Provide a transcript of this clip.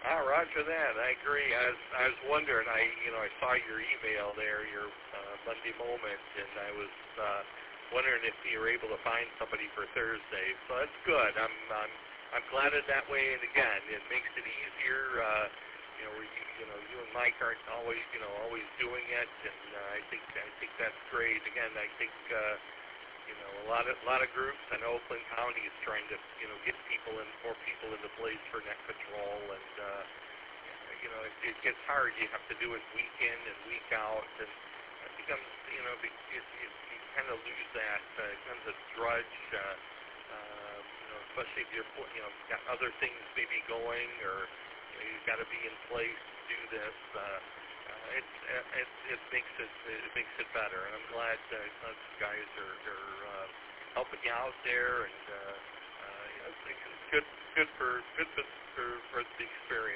Roger that. I agree. I was wondering. I saw your email there, your Monday moment, and I was wondering if you were able to find somebody for Thursday. So that's good. I'm glad it that way. And again, it makes it easier. You and Mike aren't always doing it, and I think that's great. Again, I think. A lot of groups. I know Oakland County is trying to, get more people into place for net patrol, and it gets hard. You have to do it week in and week out, and it becomes, you kind of lose that. It becomes a drudge, especially if you're, got other things maybe going, or you've got to be in place to do this. It makes it better, and I'm glad you guys are helping you out there, and it's good for the experience.